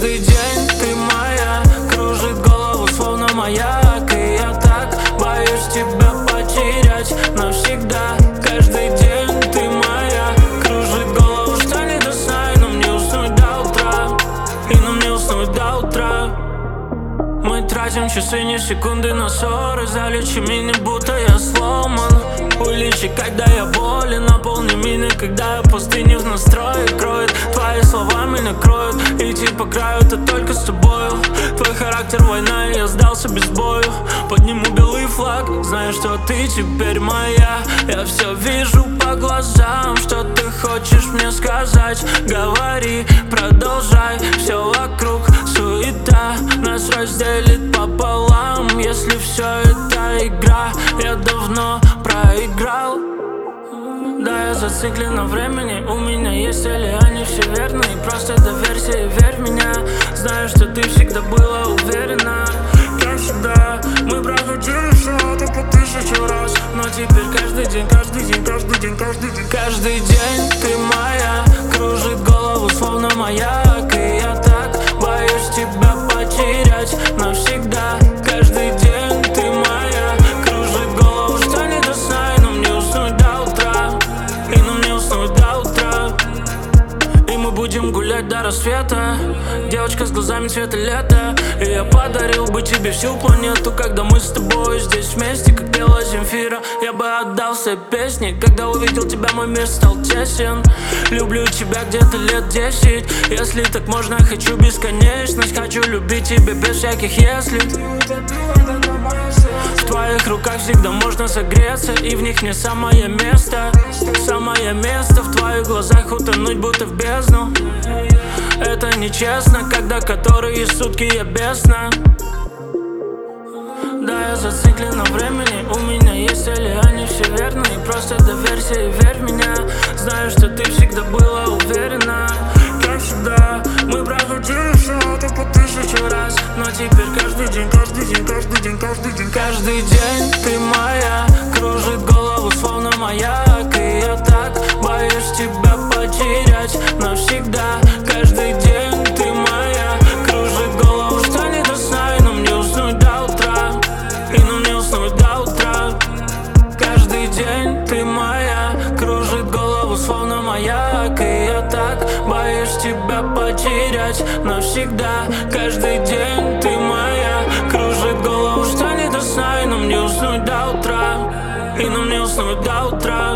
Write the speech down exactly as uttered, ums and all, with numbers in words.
Каждый день ты моя, кружит голову словно маяк. И я так боюсь тебя потерять навсегда. Каждый день ты моя, кружит голову, что не до сна. И нам не уснуть до утра, и нам не уснуть до утра. Мы тратим часы, не секунды на ссоры. Залечи меня, будто я сломан. Улечи, когда я болен. Наполни меня, когда я пустыню в настрое кроет. Твои слова меня кроют, идти по краю, это только с тобою. Твой характер война, и я сдался без бою. Подниму белый флаг, знаю, что ты теперь моя. Я все вижу по глазам, что ты хочешь мне сказать. Говори, продолжай, все вокруг суета. Нас разделит пополам, если все это игра. Я давно проиграл. Да, я зациклен на времени. У меня есть цели, они все верные. Просто доверься и верь в меня. Знаю, что ты всегда была уверена. Как всегда, мы проходили все это по тысячу раз. Но теперь каждый день, каждый день, каждый день, каждый день Каждый день ты моя, кружит голову словно маяк. И я так боюсь тебя потерять навсегда. Каждый день ты моя, кружит голову, что не до сна. И нам не уснуть до утра, и нам не уснуть до утра. И мы будем гулять до рассвета. Девочка с глазами цвета лета. И я подарил бы тебе всю планету, когда мы с тобой здесь вместе, как пела Земфира. Я бы отдал все песни, когда увидел тебя, мой мир стал тесен. Люблю тебя где-то лет десять. Если так можно, хочу бесконечность. Хочу любить тебя без всяких если. В твоих руках всегда можно согреться, и в них не самое место. Самое место в твоих глазах, утонуть будто в бездну. Это нечестно, когда которые сутки я бесна. Да, я зациклен на времени. У меня есть цели, они все верные. Просто доверься и верь в меня. Знаю, что ты всегда была уверена. Как всегда, мы проходили все это по тысячу раз. Но теперь каждый день, каждый день, каждый день, каждый день Каждый день ты моя, кружит голову словно маяк. И я так боюсь тебя потерять навсегда. Каждый день ты моя, кружит голову, что не до сна. И нам не уснуть до утра, и нам не уснуть до утра. Каждый день ты моя, кружит голову словно маяк. И я так боюсь тебя потерять навсегда. Каждый день ты моя, кружит голову, что не до сна. И нам не уснуть до утра, и нам не уснуть до утра.